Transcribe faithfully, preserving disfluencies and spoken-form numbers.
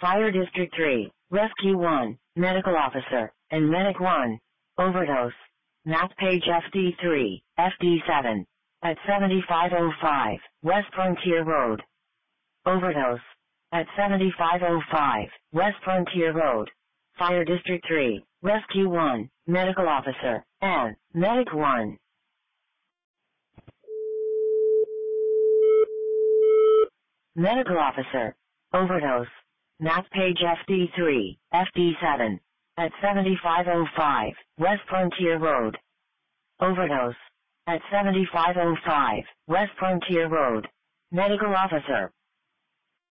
Fire District three, Rescue one, Medical Officer, and Medic one. Overdose. Map page F D three, F D seven. At seventy-five oh five, West Frontier Road. Overdose. At seventy-five oh five, West Frontier Road. Fire District three, Rescue one, Medical Officer, and Medic one. Medical Officer. Overdose. Map page F D three, F D seven. At seventy-five oh five, West Frontier Road. Overdose. At seventy-five oh five, West Frontier Road. Medical Officer.